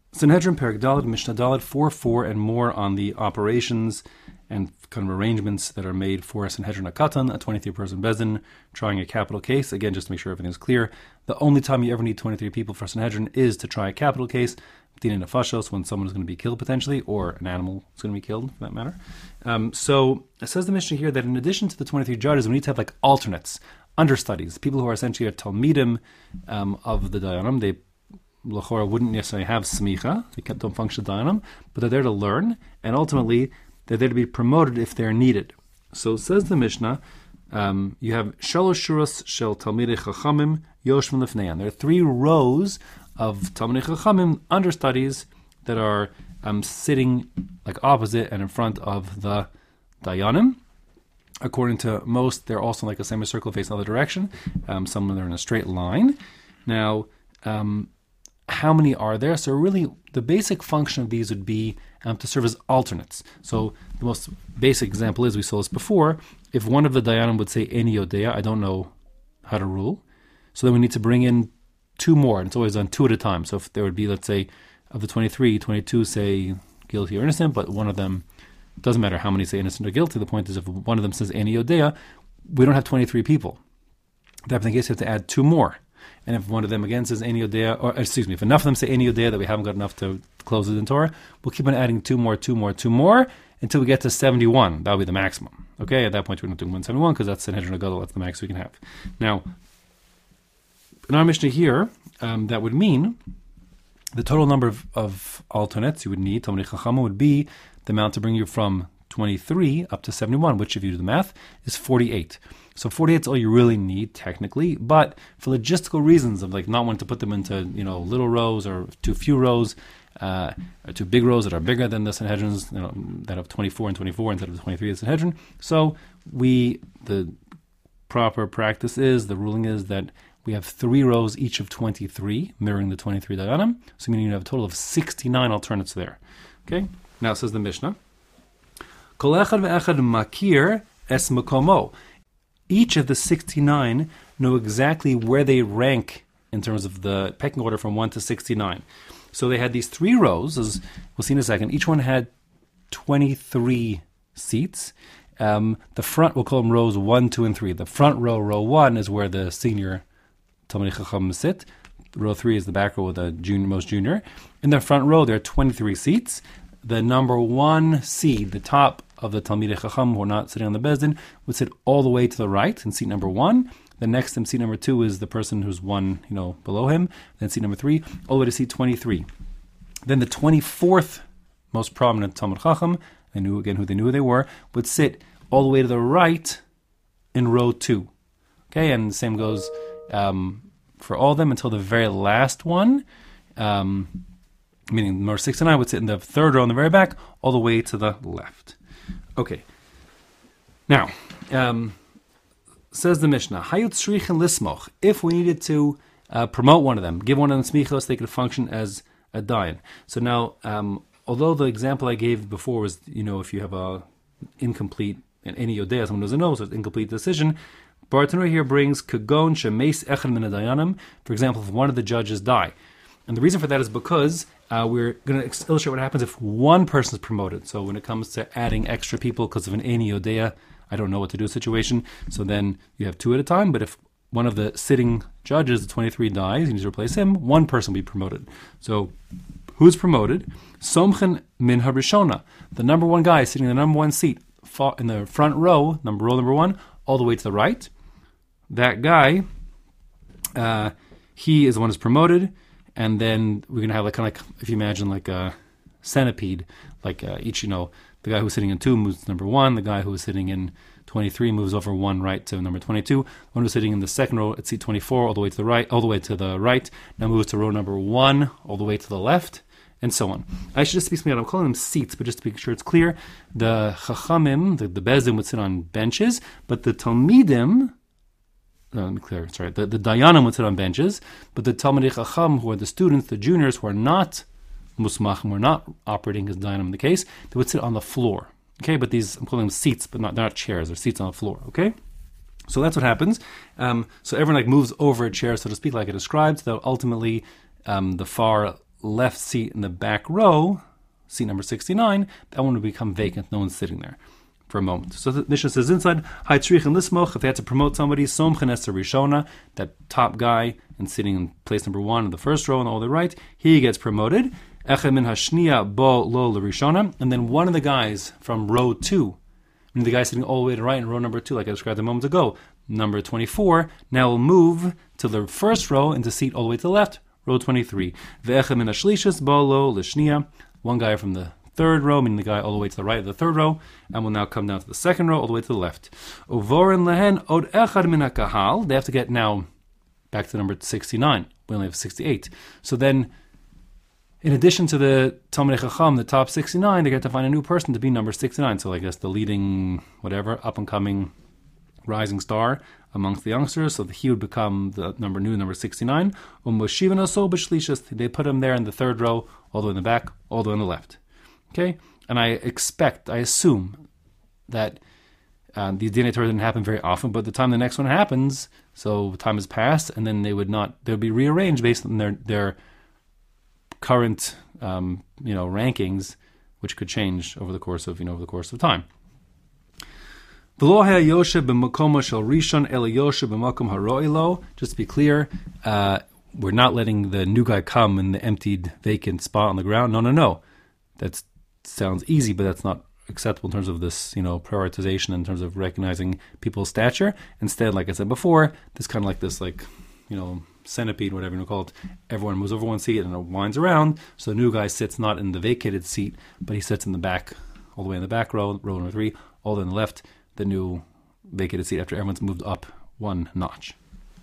Sanhedrin, Perek Daled, Mishnah Daled, 4 and more on the operations and kind of arrangements that are made for a Sanhedrin Akatan, a 23-person Bezdin, trying a capital case. Again, just to make sure everything's clear, the only time you ever need 23 people for a Sanhedrin is to try a capital case, Dina Nefashos, when someone is going to be killed potentially, or an animal is going to be killed, for that matter. So it says the Mishnah here that in addition to the 23 judges, we need to have like alternates, understudies, people who are essentially Talmidim of the Dayanim. They L'chora wouldn't necessarily have smicha, they don't function dayanim, but they're there to learn, and ultimately they're there to be promoted if they're needed. So says the Mishnah, you have shalosh shuras shel talmidei chachamim yoshvim lefneihan. There are 3 rows of talmidei chachamim, understudies, that are sitting like opposite and in front of the dayanim. According to most, they're also like a semicircle facing the other direction. Some of them are in a straight line. Now, how many are there? So really, the basic function of these would be to serve as alternates. So the most basic example is, we saw this before, if one of the dayanim would say Eni Yodea, I don't know how to rule, so then we need to bring in 2 more, and it's always done 2 at a time. So if there would be, let's say, of the 23, 22 say guilty or innocent, but one of them, doesn't matter how many say innocent or guilty, the point is if one of them says Eni Yodea, we don't have 23 people. That in case you have to add 2 more. And if one of them again says Eni Yodea, or excuse me, if enough of them say Eni Yodea that we haven't got enough to close it in Torah, we'll keep on adding 2 more until we get to 71. That'll be the maximum. Okay, at that point we're not doing 171 because that's Sanhedrin Gadol, that's the max we can have. Now, in our Mishnah here, that would mean the total number of alternates you would need, Talmidei Chachamim, would be the amount to bring you from 23 up to 71, which if you do the math, is 48. So 48 is all you really need, technically, but for logistical reasons of like not wanting to put them into, little rows or too few rows, or too big rows that are bigger than the Sanhedrins, that have 24 and 24 instead of the 23 of the Sanhedrin. So the proper practice is, the ruling is that we have 3 rows each of 23, mirroring the 23 Dayanim, so meaning you have a total of 69 alternates there. Okay, now it says the Mishnah, Kol echad ve'echad makir es makomo. Each of the 69 know exactly where they rank in terms of the pecking order from 1 to 69. So they had these 3 rows, as we'll see in a second. Each one had 23 seats. The front, we'll call them rows 1, 2, and 3. The front row, row 1, is where the senior Talmidei Chacham sit. Row 3 is the back row with the most junior. In the front row, there are 23 seats. The number 1 seed, the top of the Talmidei Chacham who are not sitting on the Bezdin, would sit all the way to the right in seat number 1. Then next to seat number 2 is the person who's 1, below him. Then seat number 3, all the way to seat 23. Then the 24th most prominent Talmid Chacham, they knew again who they were, would sit all the way to the right in row 2. Okay, and the same goes for all of them until the very last one, meaning number 69 would sit in the 3rd row in the very back, all the way to the left. Okay. Now, says the Mishnah, Hayut Shrichen Lismoch. If we needed to promote one of them, give one of them smichos, they could function as a dayan. So now, although the example I gave before was, if you have a incomplete, and Eni Yodea, someone doesn't know, so it's an incomplete decision, Bartanur here brings Kagon Shemeis Echad Min Dayanim, for example, if one of the judges die. And the reason for that is because we're going to illustrate what happens if one person is promoted. So when it comes to adding extra people because of an Eni Yodea, I don't know what to do situation, so then you have 2 at a time. But if one of the sitting judges, the 23, dies, you need to replace him, one person will be promoted. So who's promoted? Somchen Min Harishona. The number 1 guy sitting in the number 1 seat in the front row number 1, all the way to the right. That guy, he is the one who's promoted. And then we're going to have if you imagine like a centipede, each, the guy who's sitting in 2 moves to number 1, the guy who is sitting in 23 moves over 1 right to number 22, one who's sitting in the 2nd row at seat 24 all the way to the right, now moves to row number 1 all the way to the left, and so on. I should just speak something out. I'm calling them seats, but just to make sure it's clear, the Chachamim, the Bezdin would sit on benches, but the Talmidim, let me clear. Sorry, the Dayanim would sit on benches, but the Talmidei Chacham, who are the students, the juniors, who are not Musmachim, who are not operating as Dayanim in the case, they would sit on the floor. Okay, but these, I'm calling them seats, but they're not chairs. They're seats on the floor. Okay, so that's what happens. So everyone moves over a chair, so to speak, like it describes. Though ultimately, the far left seat in the back row, seat number 69, that one would become vacant. No one's sitting there for a moment. So the Mishnah says inside, Haitrich and Lismoch, if they had to promote somebody, Somchen Esther Rishona, that top guy and sitting in place number 1 in the first row on all the right, he gets promoted. Echem min hashniya bo lo l'rishona, and then one of the guys from row 2, the guy sitting all the way to the right in row number 2, like I described a moment ago, number 24, now will move to the first row into seat all the way to the left, row 23. Ve'echem min hashlishis bo lo l'shniya, one guy from the third row, meaning the guy all the way to the right of the third row, and will now come down to the second row all the way to the left. Uvorin lehen od echad min hakahal, they have to get now back to number 69. We only have 68. So then, in addition to the Talmidei Chacham, the top 69, they get to find a new person to be number 69. So I guess the leading, whatever, up-and-coming rising star amongst the youngsters. So he would become the number 69. They put him there in the third row, all the way in the back, all the way on the left. Okay? And I assume that these Dinei Torah didn't happen very often, but the time the next one happens, so time has passed, and then they would be rearranged based on their current rankings, which could change over the course of time. Just to be clear, we're not letting the new guy come in the emptied vacant spot on the ground. No. That sounds easy, but that's not acceptable in terms of this, prioritization in terms of recognizing people's stature. Instead, like I said before, this kind of like this, centipede, whatever you call it. Everyone moves over one seat and it winds around. So the new guy sits not in the vacated seat, but he sits in the back, all the way in the back row, row number 3, all the way on the left, the new vacated seat after everyone's moved up one notch.